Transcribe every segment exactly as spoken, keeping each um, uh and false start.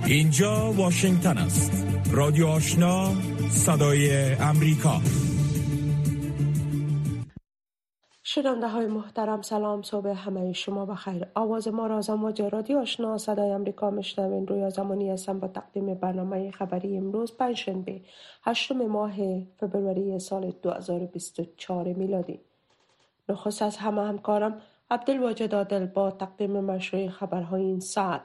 اینجا واشنگتن است. رادیو آشنا، صدای امریکا. شنونده های محترم، سلام، صبح همه شما بخیر. آواز ما را از امواج رادیو آشنا صدای امریکا میشنوین. رویا زمانی هستم با تقدیم برنامه خبری امروز پنجشنبه هشتم ماه فبروری سال دو هزار و بیست و چهار میلادی. نخست از همه همکارم عبدالواجد عادل با تقدیم مشروع خبرهای این ساعت.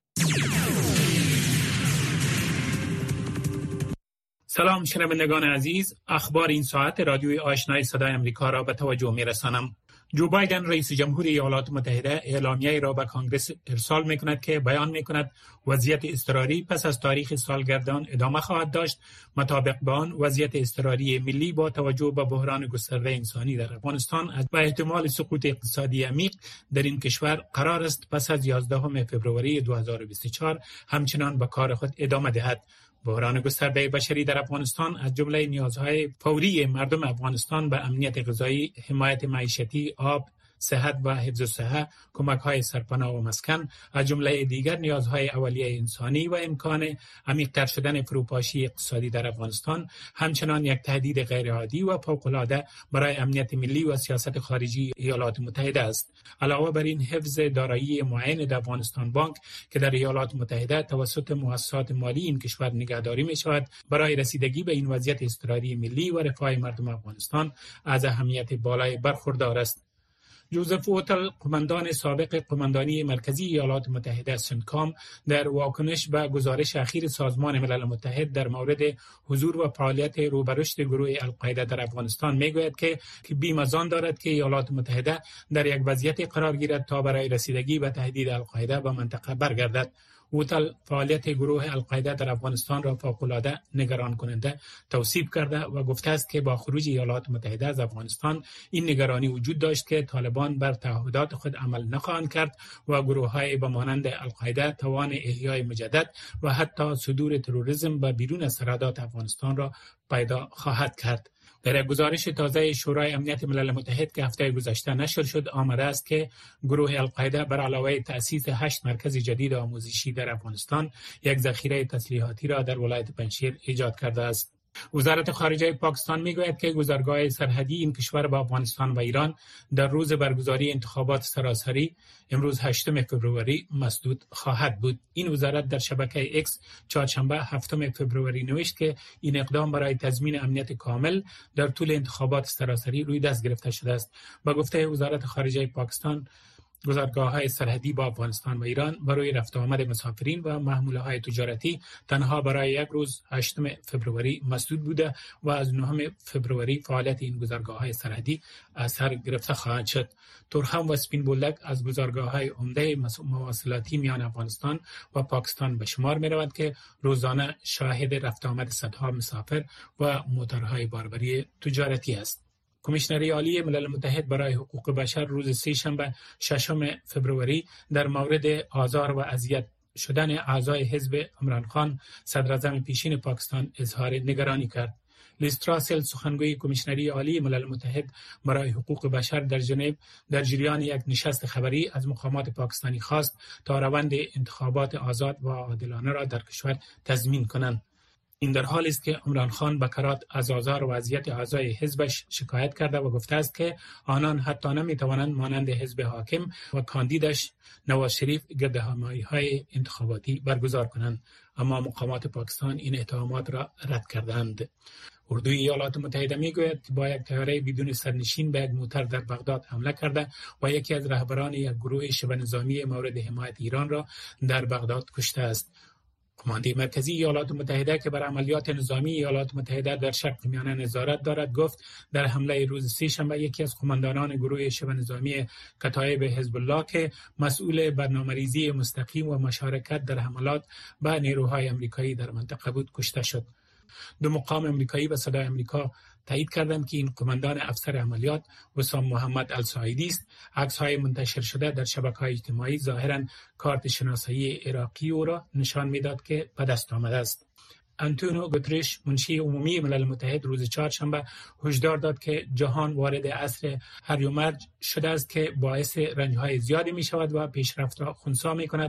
سلام شنوندگان عزیز، اخبار این ساعت رادیوی آشنای صدای امریکا را به توجه می‌رسانم. جو بایدن رئیس جمهور ایالات متحده اعلامیه‌ای را به کانگرس ارسال می‌کند که بیان می‌کند وضعیت اضطراری پس از تاریخ سالگردان ادامه خواهد داشت. مطابق با آن وضعیت اضطراری ملی با توجه به بحران گسترده انسانی در افغانستان و احتمال سقوط اقتصادی عمیق در این کشور قرار است پس از یازدهم فوریه دو هزار و بیست و چهار همچنان به کار خود ادامه دهد. بحران گسترده بشری در افغانستان از جمله نیازهای فوری مردم افغانستان به امنیت غذایی، حمایت معیشتی، آب، صحت و حفظ الصحه، کمک‌های سرپناه و مسکن، از جمله دیگر نیازهای اولیه انسانی و امکان عمیق‌تر شدن فروپاشی اقتصادی در افغانستان همچنان یک تهدید غیرعادی و فوق‌العاده برای امنیت ملی و سیاست خارجی ایالات متحده است. علاوه بر این، حفظ دارایی معین در افغانستان بانک که در ایالات متحده توسط مؤسسات مالی این کشور نگهداری می‌شود، برای رسیدگی به این وضعیت اضطراری ملی و رفاه مردم افغانستان از اهمیت بالای برخوردار است. جوزف اوتل، قماندان سابق قماندانی مرکزی ایالات متحده سنتکام، در واکنش به گزارش اخیر سازمان ملل متحد در مورد حضور و فعالیت روبرشت گروه القاعده در افغانستان میگوید که بیم از آن دارد که ایالات متحده در یک وضعیت قرار گیرد تا برای رسیدگی به تهدید القاعده به منطقه برگردد. اوتل فعالیت گروه القاعده در افغانستان را فوق‌العاده نگران کننده توصیف کرده و گفته است که با خروج ایالات متحده از افغانستان این نگرانی وجود داشت که طالبان بر تعهدات خود عمل نخواهند کرد و گروه‌های به مانند القاعده توان احیای مجدد و حتی صدور تروریسم به بیرون از سرحدات افغانستان را پیدا خواهد کرد. در گزارش تازه شورای امنیت ملل متحد که هفته گذشته نشر شد آمده است که گروه القاعده بر علاوه تأسیس هشت مرکز جدید آموزشی در افغانستان، یک ذخیره تسلیحاتی را در ولایت پنجشیر ایجاد کرده است. وزارت خارجه پاکستان میگوید که گذرگاه سرحدی این کشور با افغانستان و ایران در روز برگزاری انتخابات سراسری امروز هشتم فوریه مسدود خواهد بود. این وزارت در شبکه ایکس چهارشنبه هفتم فوریه نوشت که این اقدام برای تضمین امنیت کامل در طول انتخابات سراسری روی دست گرفته شده است. با گفته وزارت خارجه پاکستان، گذرگاه‌های سرحدی با افغانستان و ایران برای رفت و آمد مسافرین و محموله‌های تجارتی تنها برای یک روز هشتم فوریه مسدود بوده و از نهم فوریه فعالیت این گذرگاه‌های سرحدی از سر گرفته خواهد شد. تورخم و سپین بولدک از گذرگاه‌های عمده مواصلاتی میان افغانستان و پاکستان به شمار می‌رود که روزانه شاهد رفت و آمد صدها مسافر و موتورهای باربری تجارتی است. کمیشنری عالی ملل متحد برای حقوق بشر روز سه‌شنبه ششم فوریه در مورد آزار و اذیت شدن اعضای حزب عمران خان صدراعظم پیشین پاکستان اظهار نگرانی کرد. لیز تراسل، سخنگوی کمیشنری عالی ملل متحد برای حقوق بشر در ژنو در جریان یک نشست خبری از مقامات پاکستانی خواست تا روند انتخابات آزاد و عادلانه را در کشور تضمین کنند. این در حالی است که عمران خان به کرات از آزار و اذیت اعضای حزبش شکایت کرده و گفته است که آنان حتی نمی‌توانند مانند حزب حاکم و کاندیدش نواز شریف گردهمایی‌های انتخاباتی برگزار کنند، اما مقامات پاکستان این اتهامات را رد کردند. اردوی ایالات متحده میگوید که با یک طیاره بدون سرنشین به یک موتر در بغداد حمله کرده و یکی از رهبران یک گروه شبه نظامی مورد حمایت ایران را در بغداد کشته است. کمانده مرکزی ایالات متحده که بر عملیات نظامی ایالات متحده در شرق میانه نظارت دارد گفت در حمله روز سه‌شنبه یکی از قماندانان گروه شبه نظامی کتایب حزب الله که مسئول برنامه‌ریزی مستقیم و مشارکت در حملات به نیروهای آمریکایی در منطقه بود کشته شد. دو مقام آمریکایی به صدای آمریکا تایید کردند که این قماندان افسر عملیات وسام محمد السعیدی است. عکس‌های منتشر شده در شبکه‌های اجتماعی ظاهراً کارت شناسایی عراقی او را نشان می‌داد که به دست آمده است. آنتونیو گوترش، منشی عمومی ملل متحد، روز چهارشنبه هشدار داد که جهان وارد عصر هریومرج شده است که باعث رنج‌های زیادی می‌شود و پیشرفت را خنثی می‌کند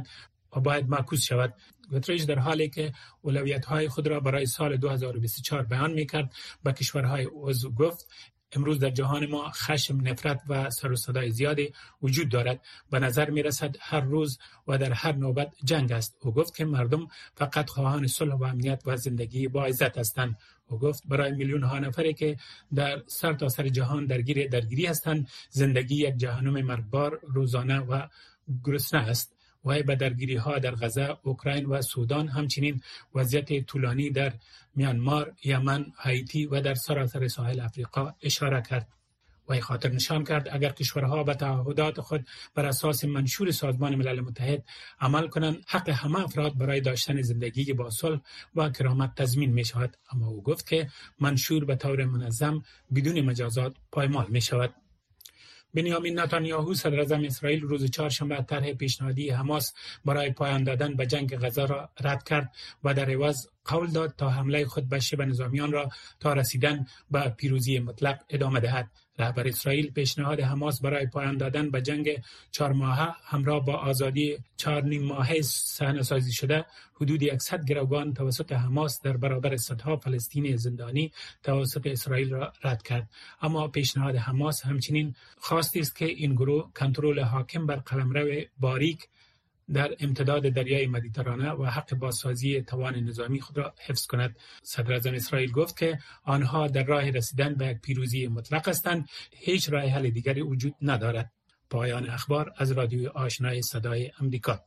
باید معکوس شود. گوتریش در حالی که اولویت‌های خود را برای سال دو هزار و بیست و چهار بیان می‌کرد به کشورهای عضو گفت امروز در جهان ما خشم، نفرت و سر و صدای زیادی وجود دارد. به نظر می رسد هر روز و در هر نوبت جنگ است. او گفت که مردم فقط خواهان صلح و امنیت و زندگی با عزت هستند. او گفت برای میلیون ها نفری که در سر تا سر جهان درگیر درگیری هستند، زندگی یک جهنم مرگبار روزانه و گرسنه است. و به درگیری ها در غزه، اوکراین و سودان، همچنین وضعیت طولانی در میانمار، یمن، هایتی و در سراسر ساحل افریقا اشاره کرد. و خاطر نشان کرد اگر کشورها به تعهدات خود بر اساس منشور سازمان ملل متحد عمل کنند، حق همه افراد برای داشتن زندگی با صلح و کرامت تضمین می شود. اما او گفت که منشور به طور منظم بدون مجازات پایمال می شود. بنیامین نتانیاهو صدر اعظم اسرائیل روز چهارشنبه طرح پیشنهادی حماس برای پایان دادن به جنگ غزه را رد کرد و در عوض قول داد تا حمله خود به شبه نظامیان را تا رسیدن به پیروزی مطلق ادامه دهد. رهبر اسرائیل پیشنهاد حماس برای پایان دادن به جنگ چهار ماهه همراه با آزادی چهار نیم ماهه صحنه‌سازی شده حدود صد گروگان توسط حماس در برابر صدها فلسطینی زندانی توسط اسرائیل را رد کرد. اما پیشنهاد حماس همچنین خواستی است که این گروه کنترل حاکم بر قلمرو باریک در امتداد دریای مدیترانه و حق بازسازی توان نظامی خود را حفظ کند. صدر اعظم اسرائیل گفت که آنها در راه رسیدن به یک پیروزی مطلق هستند، هیچ راه حل دیگری وجود ندارد. پایان اخبار از رادیوی آشنای صدای امریکا.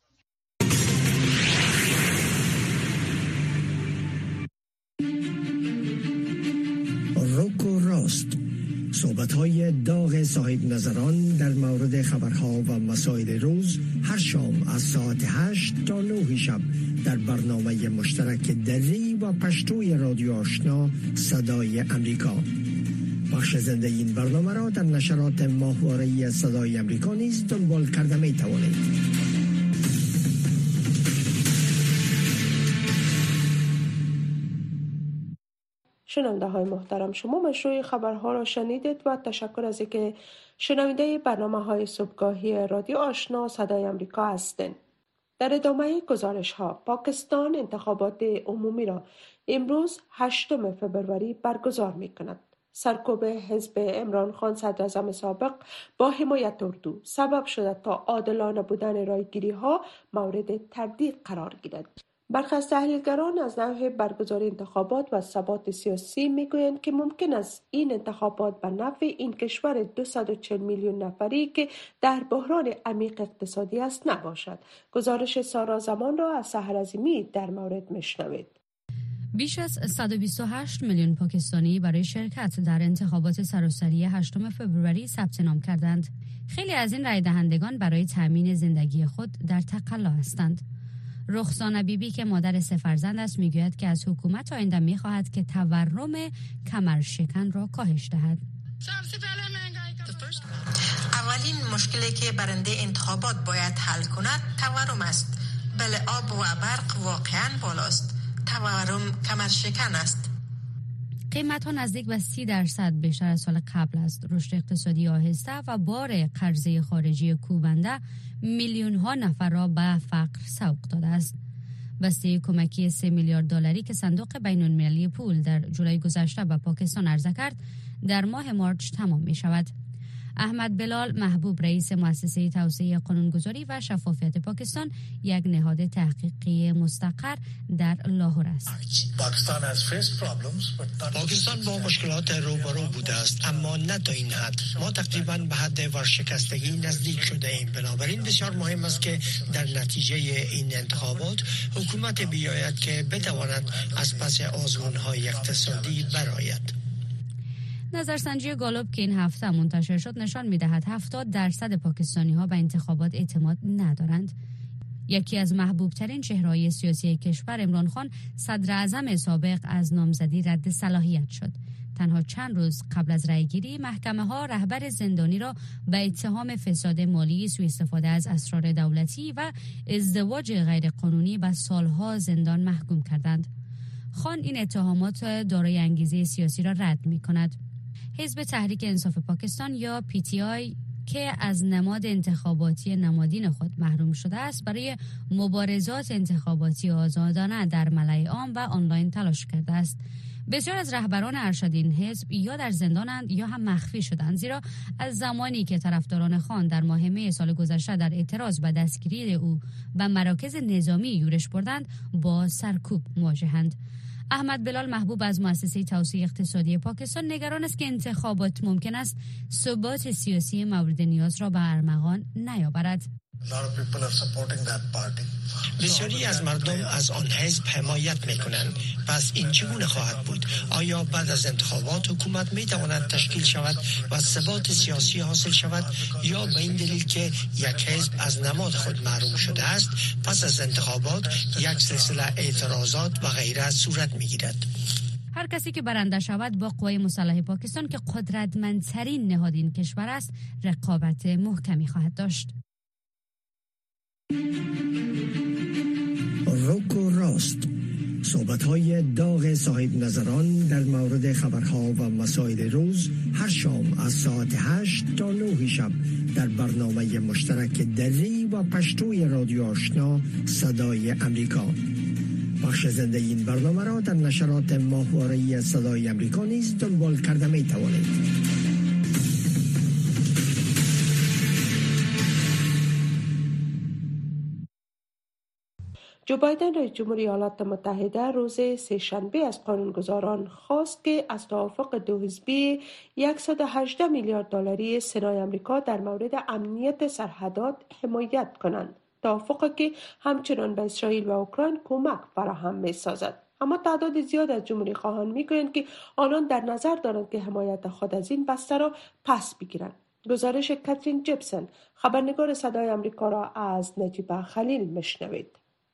روکو راست، صحبت‌های داغ صاحب نظران در مورد خبرها و مسائل روز هر شام از ساعت هشت تا نه شب در برنامه مشترک دری و پشتوی رادیو آشنا صدای امریکا. بخش زنده این برنامه را در نشرات ماهواره‌ای صدای امریکا نیز دنبال کرده می توانید. شنونده های محترم، شما مشروع خبرها را شنیدید و تشکر از اینکه شنونده برنامه های صبحگاهی رادیو آشنا صدای امریکا هستند. در ادامه گزارش ها، پاکستان انتخابات عمومی را امروز هشتم فبروری برگزار می کند. سرکوب حزب عمران خان صدر اعظم سابق با حمایت اردو سبب شده تا عادلانه بودن رایگیری ها مورد تردید قرار گیرد. برخی از تحلیلگران از نوع برگزاری انتخابات و ثبات سیاسی میگویند که ممکن است این انتخابات به نفع این کشور دویست و چهل میلیون نفری که در بحران عمیق اقتصادی است نباشد. گزارش سارا زمان را از سحر عظیمی در مورد میشنوید. بیش از صد و بیست و هشت میلیون پاکستانی برای شرکت در انتخابات سراسری هشتم فوریه ثبت نام کردند. خیلی از این رای دهندگان برای تامین زندگی خود در تقلا هستند. رخسانه بیبی که مادر سه فرزند است میگوید که از حکومت آینده میخواهد که تورم کمرشکن را کاهش دهد. اولین مشکلی که برنده انتخابات باید حل کند تورم است. بله، آب و برق واقعا بالاست. تورم کمرشکن است. قیمت ها نزدیک به سی درصد بیشتر از سال قبل است. رشد اقتصادی آهسته و بار قرضه خارجی کوبنده میلیون ها نفر را به فقر سوق داده است. بسته کمکی سه میلیارد دلاری که صندوق بین المللی پول در جولای گذشته به پاکستان عرضه کرد، در ماه مارچ تمام می شود. احمد بلال محبوب رئیس مؤسسه توسعه قانونگذاری و شفافیت پاکستان، یک نهاد تحقیقی مستقر در لاهور است. پاکستان با مشکلات روبرو بوده است، اما نه تا این حد. ما تقریبا به حد ورشکستگی نزدیک شده ایم. بنابراین بسیار مهم است که در نتیجه این انتخابات حکومت بیاید که بتواند از پس آزمون‌های اقتصادی برآید. نظرسنجی گالوب که این هفته منتشر شد نشان می‌دهد هفتاد درصد پاکستانی‌ها به انتخابات اعتماد ندارند. یکی از محبوب‌ترین چهره‌های سیاسی کشور، عمران خان، صدر اعظم سابق، از نامزدی رد صلاحیت شد. تنها چند روز قبل از رأیگیری، محکمه‌ها رهبر زندانی را به اتهام فساد مالی، سوء استفاده از اسرار دولتی و ازدواج غیرقانونی به سالها زندان محکوم کردند. خان این اتهامات دارای انگیزه سیاسی را رد می‌کند. حزب تحریک انصاف پاکستان یا پی تی آی که از نماد انتخاباتی نمادین خود محروم شده است برای مبارزات انتخاباتی آزادانه در ملأ عام و آنلاین تلاش کرده است. بسیار از رهبران ارشد این حزب یا در زندانند یا هم مخفی شدند، زیرا از زمانی که طرفداران خان در ماه می سال گذشته در اعتراض به دستگیری او به مراکز نظامی یورش بردند با سرکوب مواجهند. احمد بلال محبوب از مؤسسه توسعه اقتصادی پاکستان نگران است که انتخابات ممکن است ثبات سیاسی مورد نیاز را به ارمغان نیاورد. بسیاری از مردم از آن حزب حمایت میکنند. پس این چگونه خواهد بود؟ آیا بعد از انتخابات حکومت میتواند تشکیل شود و ثبات سیاسی حاصل شود، یا به این دلیل که یک حزب از نماد خود محروم شده است پس از انتخابات یک سلسله اعتراضات و غیره صورت میگیرد؟ هر کسی که برنده شود با قوای مسلح پاکستان که قدرتمندترین نهاد این کشور است رقابت محکمی خواهد داشت. روک و راست، صحبت‌های داغ صاحب نظران در مورد خبرها و مسائل روز هر شام از ساعت هشت تا نه شب در برنامه مشترک دری و پشتوی رادیو آشنا صدای امریکا. بخش زنده این برنامه را در نشرات ماهواره‌ای صدای امریکا نیز دنبال کرده می توانید. جو بایدن رئیس جمهور ایالات متحده روز سه‌شنبه از قانونگذاران خواست که از توافق دو حزبی صد و هجده میلیارد دلاری سنای آمریکا در مورد امنیت سرحدات حمایت کنند. توافقی که همچنان به اسرائیل و اوکراین کمک فراهم می‌سازد. اما تعداد زیاد از جمهوری خواهان می‌گویند که آنان در نظر دارند که حمایت خود از این بسته را پس بگیرند. گزارش کاترین جیپسون، خبرنگار صدای آمریکا را از نجیبه خلیل میشنوید.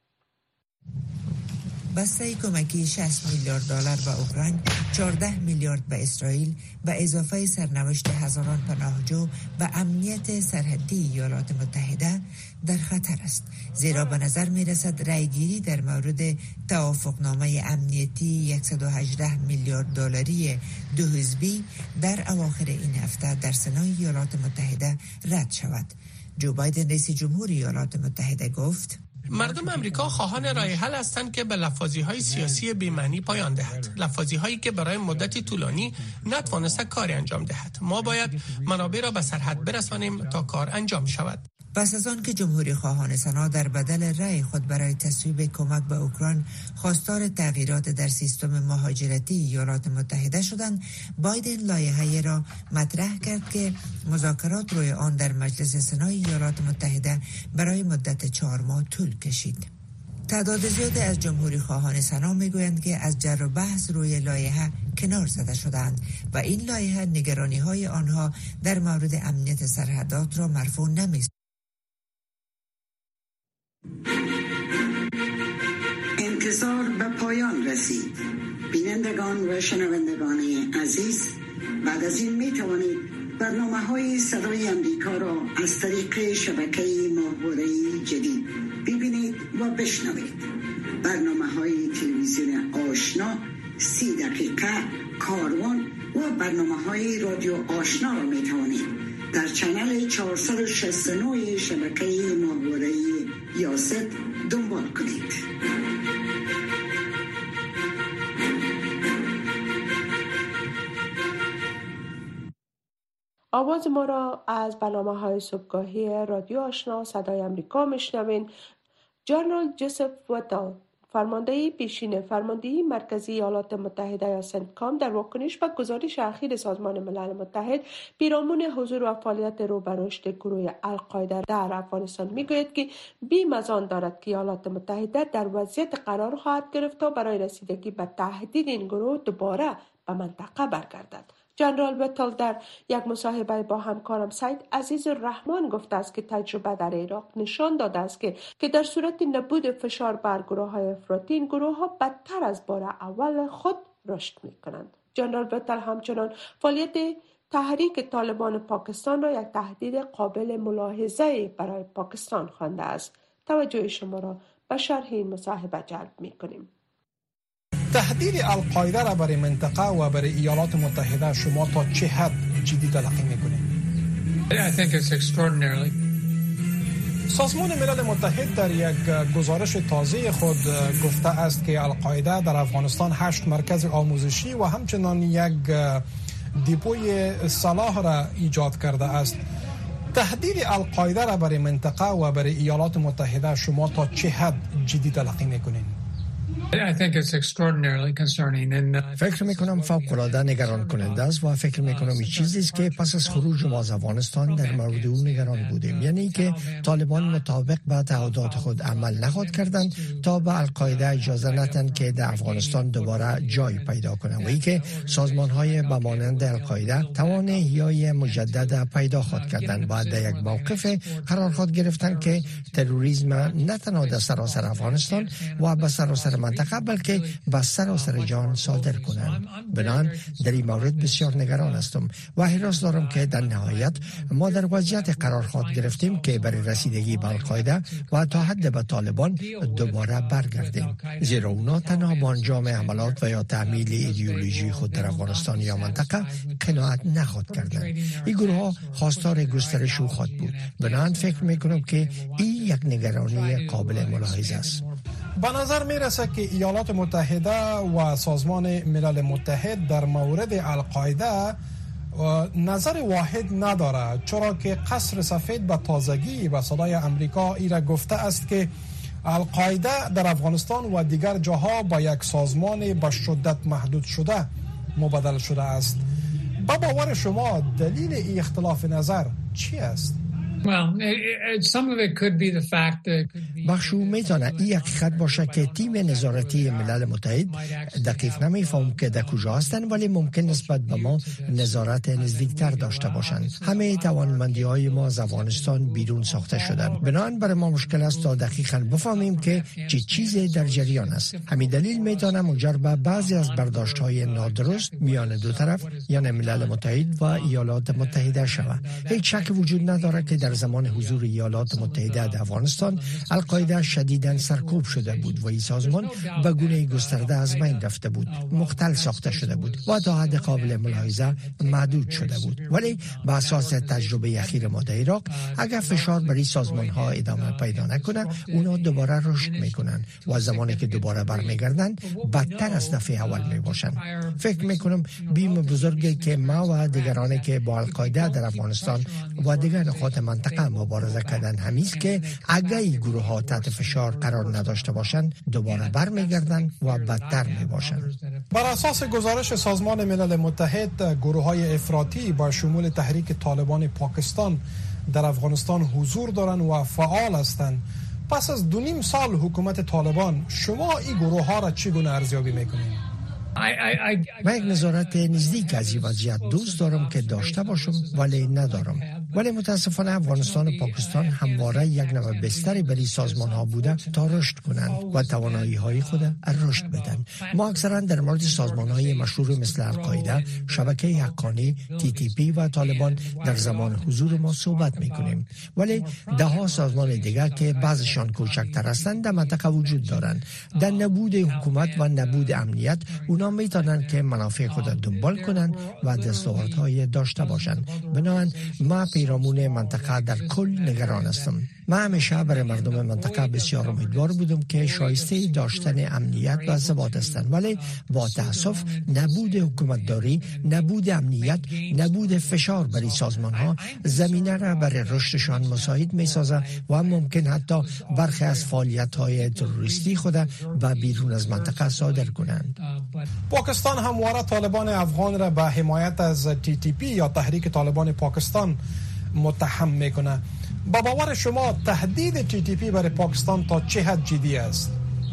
بسته کمکی شصت میلیارد دلار به اوکراین، چهارده میلیارد به اسرائیل و اضافه سرنوشت هزاران پناهجو و امنیت سرحدی ایالات متحده در خطر است، زیرا به نظر می رسد رأیگیری در مورد توافقنامه امنیتی صد و هجده میلیارد دلاری دو حزبی در اواخر این هفته در سنای ایالات متحده رد شود. جو بایدن رئیس جمهور ایالات متحده گفت: مردم امریکا خواهان راه حل هستند که به لفاظی‌های سیاسی بی‌معنی پایان دهد، لفاظی‌هایی که برای مدتی طولانی نتوانسته کاری انجام دهد. ما باید منابع را به سرحد برسانیم تا کار انجام شود. پس از آن که جمهوری خواهان سنا در بدل رأی خود برای تصویب کمک به اوکراین خواستار تغییرات در سیستم مهاجرتی ایالات متحده شدند، بایدن لایحه‌ای را مطرح کرد که مذاکرات روی آن در مجلس سنای ایالات متحده برای مدت چهار ماه طول کشید. تعداد زیادی از جمهوری خواهان سنا میگویند که از جر و بحث روی لایحه کنار زده شدند و این لایحه نگرانی‌های آنها در مورد امنیت سرحدات را مرفوع نمی‌سازد. انتظار به پایان رسید. بینندگان و شنوندگان عزیز، بعد از این می توانید برنامه های صدای امریکا را از طریق شبکه ماهواره‌ای جدید ببینید و بشنوید. برنامه های تلویزیون آشنا، سی دقیقه، کاروان و برنامه های رادیو آشنا را می توانید در چنل چهارصد و شصت و نه شبکه ماهواره‌ای یاست دنبال کنید. آواز ما را از برنامه‌های صبحگاهی رادیو آشنا صدای آمریکا میشنوین. جنرال جوزف وتل، فرمانده پیشین فرماندهی مرکزی ایالات متحده یا سنتکام، در واکنش به گزارش اخیر سازمان ملل متحد پیرامون حضور و فعالیت رو به رشد گروه القاعده در افغانستان میگوید که بیم از آن دارد که ایالات متحده در وضعیت قرار خواهد گرفت تا برای رسیدگی به تهدید این گروه دوباره به منطقه برگردد. جنرال وتل در یک مصاحبه با همکارم سید عزیز الرحمن گفته است که تجربه در عراق نشان داده است که که در صورت نبود فشار بر گروه‌های افراطی این گروه‌ها بدتر از بار اول خود رشد می‌کنند. جنرال وتل همچنان فعالیت تحریک طالبان پاکستان را یک تهدید قابل ملاحظه برای پاکستان خوانده است. توجه شما را به شرح این مصاحبه جلب می‌کنیم. تهدید القاعده را برای منطقه و برای ایالات متحده شما تا چه حد جدی تلقی میکنید؟ سازمان ملل متحد در یک گزارش تازه خود گفته است که القاعده در افغانستان هشت مرکز آموزشی و همچنان یک دیپوی سلاح را ایجاد کرده است. تهدید القاعده را برای منطقه و برای ایالات متحده شما تا چه حد جدی تلقی میکنین؟ فکر میکنم فوق‌العاده نگران کننده است و فکر میکنم این چیزی است که پس از خروج ما از افغانستان در مورد اون نگران بودیم، یعنی که طالبان مطابق به تعهدات خود عمل نخواهد کردند تا به القاعده اجازه ندهند که در افغانستان دوباره جای پیدا کنند و اینکه سازمان‌های به مانند القاعده توان احیای مجدد پیدا خواهد کردند. بعد در یک موقف قرار خواهد گرفتند که تروریسم نه تنها در سراسر افغانستان و به سراسر منطقه بلکه به سراسر جهان صادر کنند. بنابراین در این مورد بسیار نگران هستم و حراس دارم که در نهایت ما در وضعیت قرار خواهد گرفتیم که برای رسیدگی به القاعده و تا حد به طالبان دوباره برگردیم، زیرا اونا تنها با انجام حملات و یا تعمیل ایدئولوژی خود در افغانستان یا منطقه قناعت نخواهد کردند. این گروه ها خواستار گسترش خواهد بود. بنابراین فکر میکنم که این یک نگرانی قابل ملاحظه است. به نظر می رسد که ایالات متحده و سازمان ملل متحد در مورد القاعده نظر واحد نداره، چرا که قصر سفید به تازگی به صدای امریکا ایرا گفته است که القاعده در افغانستان و دیگر جاها با یک سازمان به شدت محدود شده مبادل شده است. با باور شما دلیل این اختلاف نظر چی است؟ بخشو میتونه این حقیقت باشه که تیم نظارتی ملل متحد دقیق نمیفهم که در کجا هستن، ولی ممکن نسبت به ما نظارت نزدیکتر داشته باشند. همه توانمندی های ما از افغانستان بیرون ساخته شدن. بنابراین برای ما مشکل است تا دقیقاً بفهمیم که چه چیزی در جریان است. همین دلیل میتونه منجر به بعضی از برداشت های نادرست میان دو طرف یعنی ملل متحد و ایالات متحده شود. هیچ شک وجود نداره که در زمان حضور ایالات متحده در افغانستان القاعده شدیداً سرکوب شده بود و این سازمان به گونه گسترده از بین رفته بود، مختل ساخته شده بود و تا حد قابل ملاحظه محدود شده بود. ولی به اساس تجربه اخیر ما در عراق اگر فشار بر این سازمان ها ادامه پیدا نکنه اونا دوباره رشد میکنن و زمانی که دوباره برمیگردن بدتر از دفعه اول میباشن. فکر میکنم بیم بزرگی که ما و دیگرانی که با القاعده در افغانستان و دیگر نقاط منطقه مبارزه کردن همیست که اگر این گروه ها تحت فشار قرار نداشته باشند دوباره برمیگردن و بدتر میباشن. بر اساس گزارش سازمان ملل متحد گروه های افراطی با شمول تحریک طالبان پاکستان در افغانستان حضور دارند و فعال هستند. پس از دو نیم سال حکومت طالبان شما این گروه ها را چگونه ارزیابی میکنید؟ من یک نظارت نزدیک از این وضعیت دوست دارم که داشته باشم ولی ندارم. ولی متاسفانه افغانستان و پاکستان همواره یک نوع بستری برای سازمان ها بوده تا رشد کنند و توانایی های خود رشد بدن. ما اکثرا در مورد سازمان های مشهور مثل القاعده، شبکه حقانی، تی تی پی و طالبان در زمان حضور ما صحبت میکنیم. ولی ده ها سازمان دیگر که بعضشان کوچکتر هستند در منطقه وجود دارند. در نبود حکومت و نبود امنیت اونا میتونن که منافع خود دنبال کنن و دستاوردهای داشته باشند. بنابراین ما پیرامون منطقه در کل نگران هستم. من همیشه برای مردم منطقه بسیار امیدوار بودم که شایسته داشتن امنیت و ثبات هستند، ولی با تأسف نبود حکومتداری، نبود امنیت، نبود فشار بر این سازمان ها زمینه را برای رشدشان مساعد می سازد و ممکن حتی برخی از فعالیت های تروریستی خود و بیرون از منطقه صادر کنند. پاکستان همواره طالبان افغان را به حمایت از تی تی پی یا تحریک طالبان پاکستان متهم میکنه. با باور شما تهدید تی تی پی برای پاکستان تا چه حد جدی است؟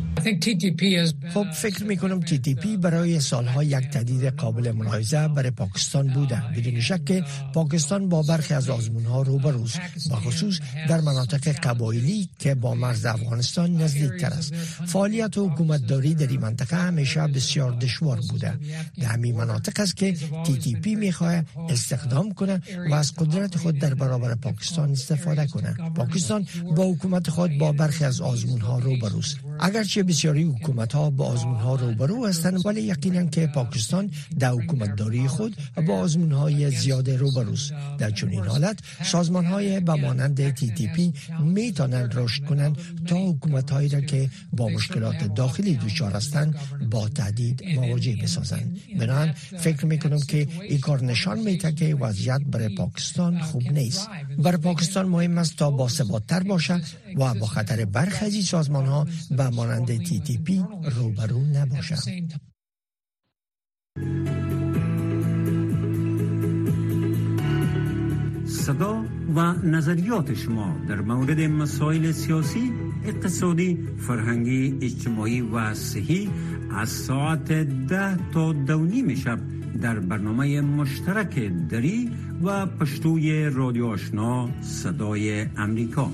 خب فکر میکنم تی تی پی برای سالها یک تهدید قابل ملاحظه برای پاکستان بوده. بدون شک که پاکستان با برخی از آزمونها روبروست، بخصوص در مناطق قبایلی که با مرز افغانستان نزدیکتر است. فعالیت و حکومتداری در این منطقه همیشه بسیار دشوار بوده. در همین مناطق است که تی تی پی میخواد استخدام کنه و از قدرت خود در برابر پاکستان استفاده کنه. پاکستان با حکومت خود با برخی از آزمونها روبروست. اگرچه بسیاری حکومت‌ها با آزمون‌ها روبرو هستند، ولی یقینا که پاکستان در حکومتداری خود با آزمون‌های زیاد روبروست. در چنین حالت سازمان‌های به مانند تی تی پی می‌توانند رشد کنند تا حکومت‌هایی را که با مشکلات داخلی دچار هستند با تهدید مواجه بسازند. بنابراین فکر می‌کنم که این کار نشان می‌دهد که وضعیت برای پاکستان خوب نیست. برای پاکستان مهم است تا باثبات‌تر باشد و با خطر برخی از این سازمان‌ها به مانند تی تی پی روبرو نباشد. صدا و نظریات شما در مورد مسائل سیاسی، اقتصادی، فرهنگی، اجتماعی و صحی از ساعت ده تا دو نیم شب در برنامه مشترک دری و پشتوی رادیو آشنا صدای امریکا.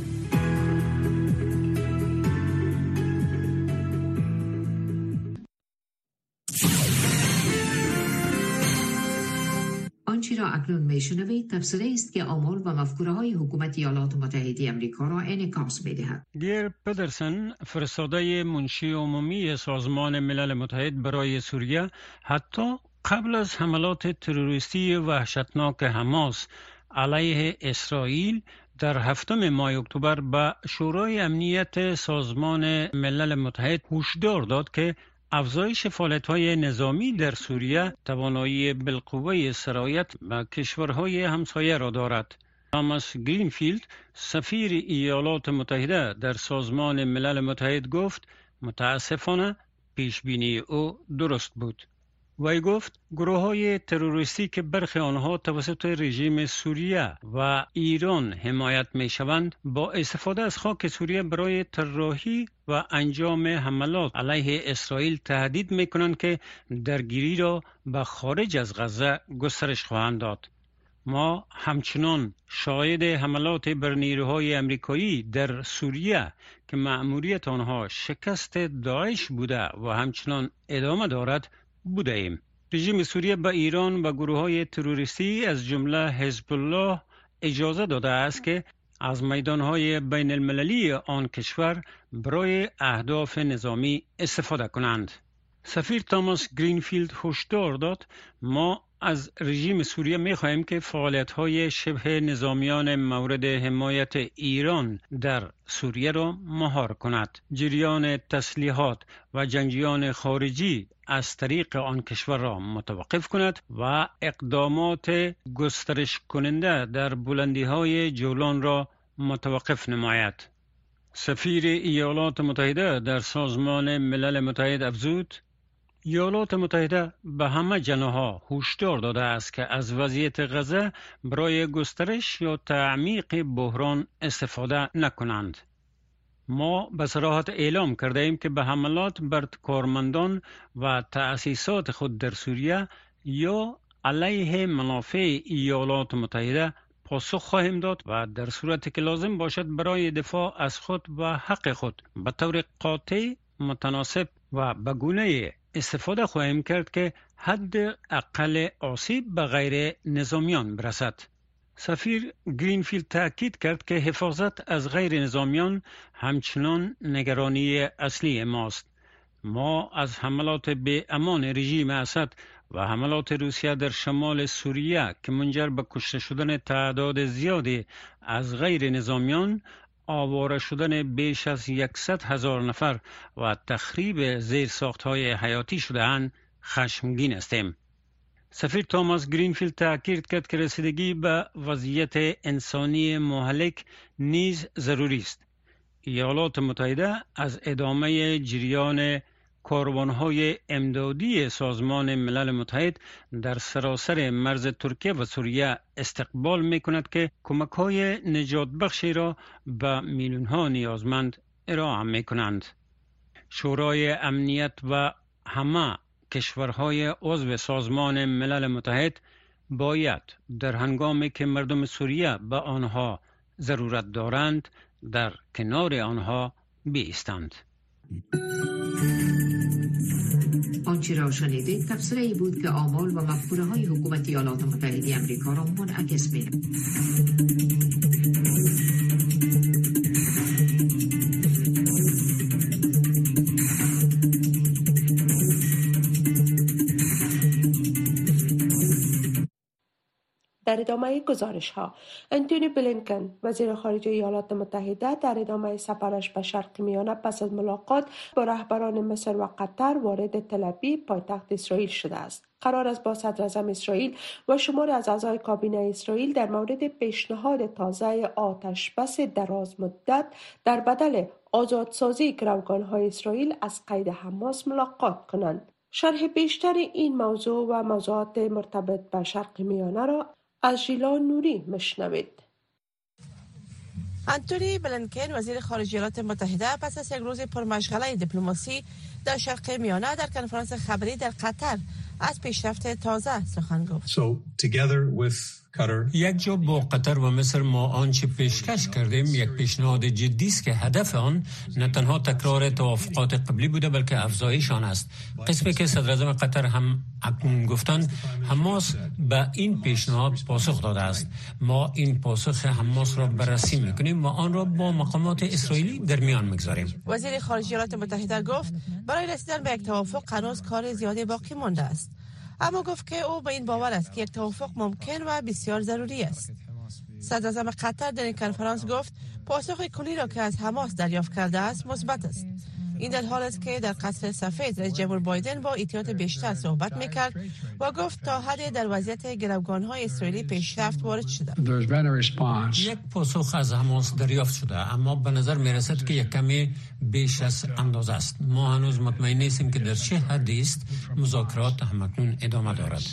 آنچه را اکنون میشنوید تفسیری است که آمال و مفکوره های حکومت ایالات متحده آمریکا را انعکاس می‌دهد. گیر پدرسن، فرستاده منشی عمومی سازمان ملل متحد برای سوریه، حتی قبل از حملات تروریستی وحشتناک حماس علیه اسرائیل در هفتم ماه اکتبر به شورای امنیت سازمان ملل متحد هشدار داد که افزایش فعالیت‌های نظامی در سوریه توانایی بالقوه سرایت به کشورهای همسایه را دارد. تاماس گرینفیلد، سفیر ایالات متحده در سازمان ملل متحد گفت متاسفانه پیشبینی او درست بود. وی گفت گروه‌های تروریستی که برخی آنها توسط رژیم سوریه و ایران حمایت می‌شوند با استفاده از خاک سوریه برای طراحی و انجام حملات علیه اسرائیل تهدید می‌کنند که درگیری را به خارج از غزه گسترش خواهند داد. ما همچنان شاهد حملات بر نیروهای امریکایی در سوریه که مأموریت آنها شکست داعش بوده و همچنان ادامه دارد بوده ایم. رژیم سوریه به ایران و گروه‌های تروریستی از جمله حزب الله اجازه داده است که از میدان‌های بین المللی آن کشور برای اهداف نظامی استفاده کنند. سفیر تاماس گرینفیلد هشدار داد ما از رژیم سوریه می‌خواهیم که فعالیت‌های شبه نظامیان مورد حمایت ایران در سوریه را مهار کند. جریان تسلیحات و جنگیان خارجی از طریق آن کشور را متوقف کند و اقدامات گسترش کننده در بلندی‌های جولان را متوقف نماید. سفیر ایالات متحده در سازمان ملل متحد افزود ایالات متحده به همه جناح‌ها هشدار داده است که از وضعیت غزه برای گسترش یا تعمیق بحران استفاده نکنند. ما به صراحت اعلام کرده ایم که به حملات بر کارمندان و تأسیسات خود در سوریه یا علیه منافع ایالات متحده پاسخ خواهیم داد و در صورتی که لازم باشد برای دفاع از خود و حق خود به طور قاطع، متناسب و به گونه‌ای استفاده خواهیم کرد که حد اقل آسیب به غیر نظامیان برسد. سفیر گرینفیلد تأکید کرد که حفاظت از غیر نظامیان همچنان نگرانی اصلی ماست. ما از حملات به امان رژیم اسد و حملات روسیه در شمال سوریه که منجر به کشته شدن تعداد زیادی از غیر نظامیان، آواره شدن بیش از صد هزار نفر و تخریب زیرساخت‌های حیاتی شده‌اند خشمگین هستیم. سفیر تاماس گرینفیلد تأکید کرد که رسیدگی به وضعیت انسانی مهلک نیز ضروری است. ایالات متحده از ادامه جریان کاروان‌های امدادی سازمان ملل متحد در سراسر مرز ترکیه و سوریه استقبال می‌کند که کمک‌های نجات بخشی را به میلیون‌ها نیازمند ارائه می‌کنند. شورای امنیت و همه کشورهای عضو سازمان ملل متحد باید در هنگامی که مردم سوریه به آنها ضرورت دارند در کنار آنها بایستند. آنچه را شنیدید تفسیری بود که آمال و مفکوره های حکومت ایالات متحده آمریکا را منعکس می‌کند. در ادامه گزارش ها، انتونی بلینکن وزیر خارجه ایالات متحده در ادامه سفرش به شرق میانه پس از ملاقات با رهبران مصر و قطر وارد تل‌آویو پایتخت اسرائیل شده است. قرار است با صدر اعظم اسرائیل و شماری از اعضای کابینه اسرائیل در مورد پیشنهاد تازه آتش بس دراز مدت در بدل آزادسازی گروگان‌های اسرائیل از قید حماس ملاقات کنند. شرح بیشتر این موضوع و موضوعات مرتبط به شرق میانه را از ژیلا نوری مشنوید. انتونی بلینکن وزیر خارجه ایالات متحده پس از یک روز پرمشغله دیپلماسی در شرق میانه در کنفرانس خبری در قطر از پیشرفت تازه سخن گفت. So together with یک جا با قطر و مصر ما آنچه پیشکش کردیم یک پیشنهاد جدی است که هدف آن نه تنها تکرار توافقات قبلی بوده بلکه افزایش آن است. قسمی که صدر اعظم قطر هم اکنون گفتند حماس به این پیشنهاد پاسخ داده است. ما این پاسخ حماس را بررسی میکنیم و آن را با مقامات اسرائیلی در میان میگذاریم. وزیر خارجه ایالات متحده گفت برای رسیدن به یک توافق هنوز کار زیادی باقی مانده است. اما گفت که او به این باور است که یک توافق ممکن و بسیار ضروری است. صدر اعظم قطر در این کنفرانس گفت پاسخ کلی را که از حماس دریافت کرده است مثبت است. این در حال است که در قصر سفید رئیس جمهور بایدن با احتیاط بیشتر صحبت میکرد و گفت تا حدی در وضعیت گروگان‌های اسرائیلی پیشرفت وارد شده. یک پاسخ از حماس دریافت شده اما به نظر میرسد که یک کمی بیش از اندازه است. ما هنوز مطمئن نیستیم که در چه حدی است. مذاکرات همکنون ادامه دارد.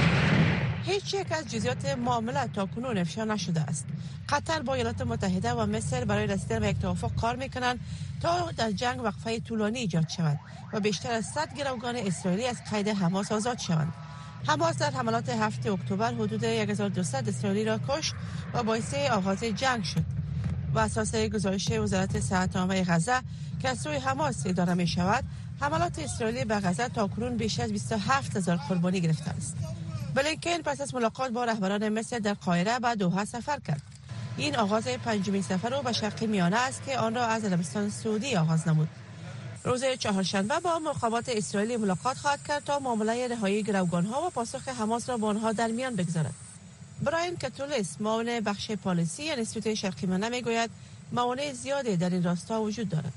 هیچ یک از جزئیات معامله تاکنون افشا نشده است. قطر با ایالات متحده و مصر برای رسیدن به یک توافق کار میکنند تا در جنگ وقفه طولانی ایجاد شود و بیشتر از صد گروگان اسرائیلی از قید حماس آزاد شوند. حماس در حملات هفتم اکتبر حدود هزار و دویست اسرائیلی را کشت و باعث آغاز جنگ شد. و اساس گزارش وزارت صحت عامه غزه که از سوی حماس اداره می شود، حملات اسرائیلی به غزه تاکنون بیش از بیست و هفت هزار قربانی گرفته است. بلینکن پس از ملاقات با رهبران مصر در قاهره به دوحه سفر کرد. این آغاز پنجمین سفر او به شرق میانه است که آن را از عربستان سعودی آغاز نمود. روز چهارشنبه با مقامات اسرائیلی ملاقات خواهد کرد تا معامله رهایی گروگان‌ها و پاسخ حماس را با آنها در میان بگذارد. براین کاتولیس معاون بخش پالیسی انستیتوت شرق میانه میگوید موانع زیادی در این راستا وجود دارد.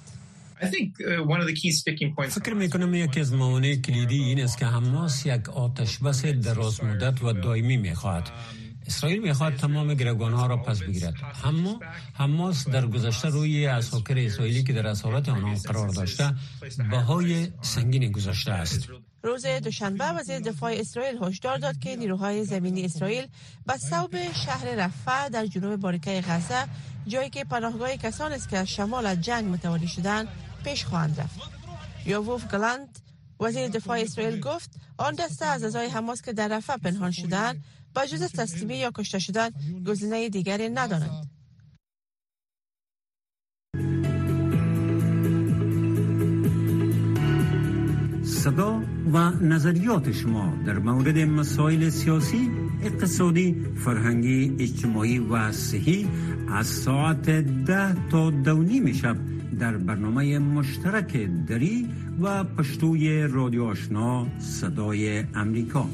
فکر میکنم یکی از موانع کلیدی این است که حماس یک آتش بس دراز مدت و دائمی میخواهد. اسرائیل میخواهد تمام گروگانها را پس بگیرد، اما حماس در گذشته روی اساکر اسرائیلی که در اسارت آنها قرار داشته بهای سنگینی گذاشته است. روز دوشنبه وزیر دفاع اسرائیل هشدار داد که نیروهای زمینی اسرائیل به صوب شهر رفح در جنوب باریکه غزه، جایی که پناهگاه کسانی است که از شمال جنگ متواری شدند، پیش خواهند رفت. یووف گالانت وزیر دفاع اسرائیل گفت آن دسته از اعضای حماس که در رفح پنهان شدند با جز تسلیمی یا کشته شدن گزینه دیگری ندارند. صدا و نظریات شما در مورد مسائل سیاسی، اقتصادی، فرهنگی، اجتماعی و صحی از ساعت ده تا دو نیم شب در برنامه مشترک دری و پشتوی رادیو آشنا صدای امریکا.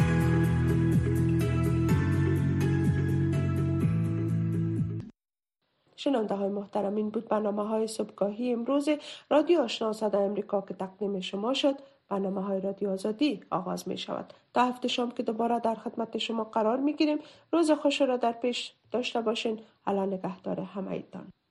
شنونده های محترم، این بود برنامه های صبحگاهی امروز رادیو آشنا صدای امریکا که تقدیم شما شد. برنامه های رادیو آزادی آغاز می شود. تا هفته شام که دوباره در خدمت شما قرار می گیریم. روز خوش را در پیش داشته باشین. الله نگهدار همه ایتان.